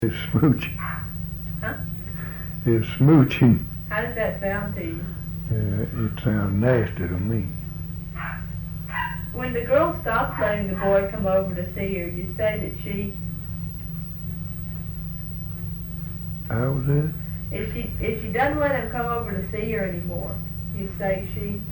It's smooching. Huh? It's smooching. How does that sound to you? It sounds nasty to me. When the girl stops letting the boy come over to see her, you say that she, How was that? if she doesn't let him come over to see her anymore, you say she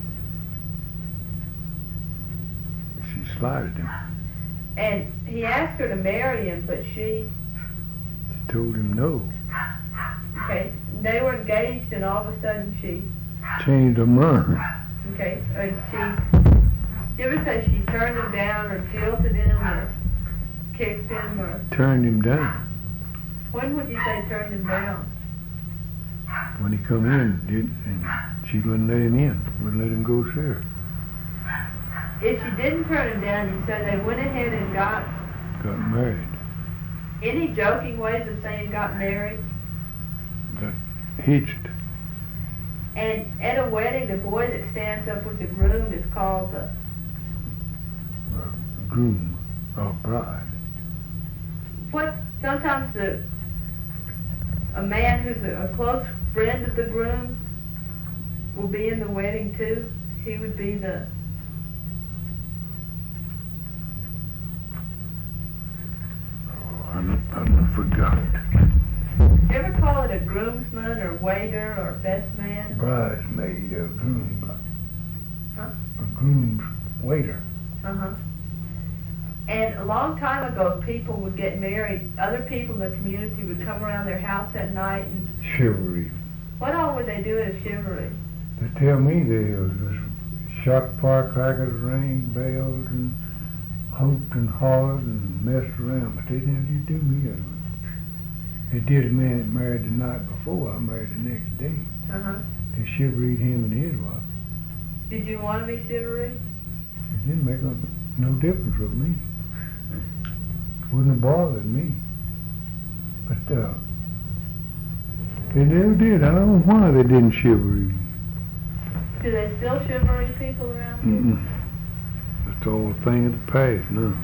slighted him. and he asked her to marry him, but she, Told him no. okay, they were engaged and all of a sudden she, Changed her mind. okay, and you ever say she turned him down or jilted him or kicked him or, Turned him down. when would you say turned him down? When he come in, and she wouldn't let him in. Wouldn't let him go see her. If she didn't turn him down, you said they went ahead and got Married. any joking ways of saying got married. Got hitched. And at a wedding, the boy that stands up with the groom is called the Groom or bride. what? Sometimes a man who's a close friend of the groom will be in the wedding too. He would be the I forgot. you ever call it a groomsman or waiter or best man? Bridesmaid or groom. Huh? A groom's waiter. Uh-huh. And a long time ago, people would get married. Other people in the community would come around their house at night and Chivalry. what all would they do at a chivalry? They tell me there was shot firecrackers, rang bells, and hooped and hollered and messed around, but they never did do me that way. They did a man that married the night before. I married the next day. Uh-huh. They chivalried him and his wife. Did you want to be chivalry? It didn't make no difference with me. Wouldn't have bothered me. But they never did. I don't know why they didn't chivalry. Do they still chivalry people around here? Mm-mm. That's all a thing of the past now.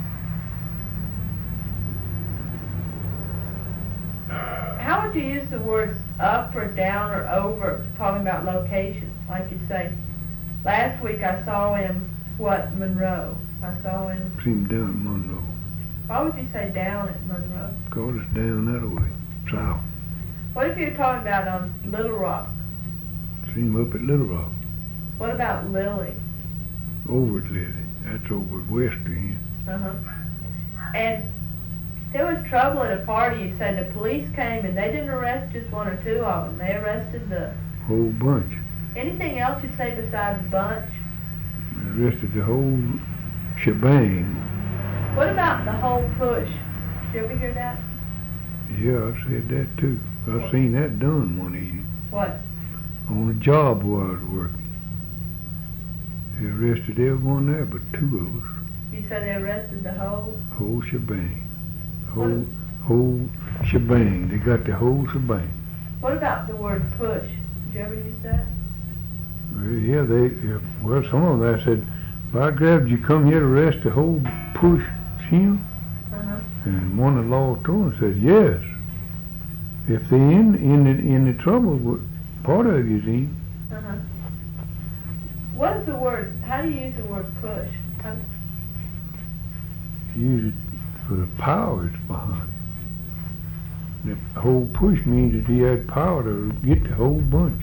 How would you use the words up or down or over talking about locations? Like you say, last week I saw him, what, Monroe. I saw him. Seen him down at Monroe. Why would you say down at Monroe? Cause it's down that way, south. What if you're talking about on Little Rock? Seen him up at Little Rock. What about Lily? Over at Lily. That's over west of him. Uh-huh. And there was trouble at a party. You said the police came and they didn't arrest just one or two of them. They arrested the... Whole bunch. Anything else you'd say besides bunch? They arrested the whole shebang. What about the whole push? Did you ever hear that? Yeah, I said that too. I seen that done one evening. What? On a job where I was working. They arrested everyone there but two of us. You said they arrested the whole... Whole shebang. Whole shebang. They got the whole shebang. What about the word push? Did you ever use that? Yeah, well, some of them I said, by God, did you come here to arrest the whole push him? Uh-huh. And one of the law told them said, yes. If they in the trouble, part of you's in. Uh-huh. What is the word, how do you use the word push? Use it for the power that's behind it. The whole push means that he had power to get the whole bunch.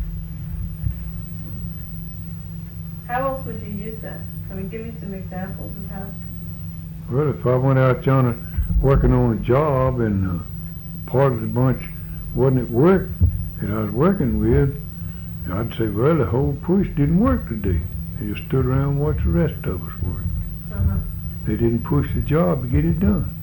How else would you use that? I mean, give me some examples of how. Well, if I went out yonder working on a job and part of the bunch wasn't at work that I was working with, I'd say, well, the whole push didn't work today. They just stood around and watched the rest of us work. Uh-huh. They didn't push the job to get it done.